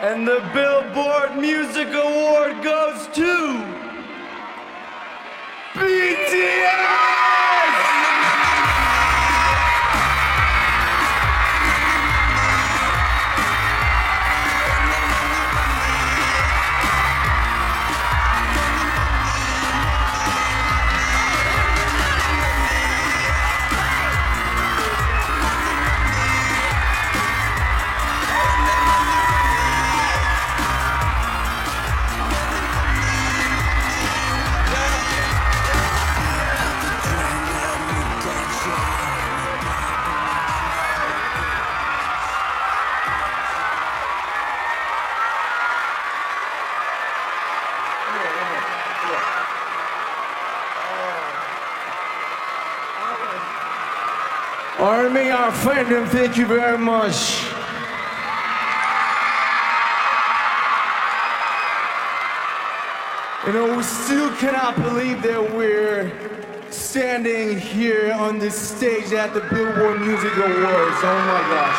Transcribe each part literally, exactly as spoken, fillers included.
And the Billboard Music Award goes to B T S! Army, our friend, and thank you very much. You know, we still cannot believe that we're standing here on this stage at the Billboard Music Awards. Oh my gosh.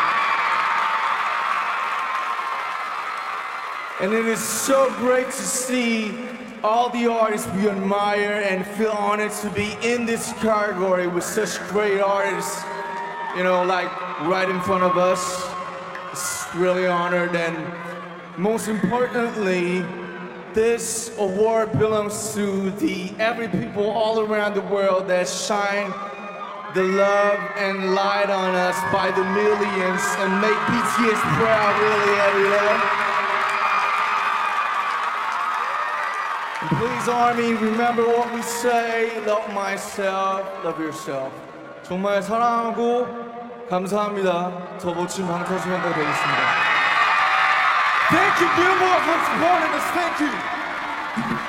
And it is so great to see all the artists we admire and feel honored to be in this category with such great artists, you know, like right in front of us. It's really honored, and most importantly, this award belongs to the every people all around the world that shine the love and light on us by the millions and make B T S proud really every day. Please, Army, remember what we say. Love myself, love yourself. 정말 사랑하고 감사합니다. 더 멋진 방탄소년단 되겠습니다. Thank you, Billboard, for supporting us. Thank you.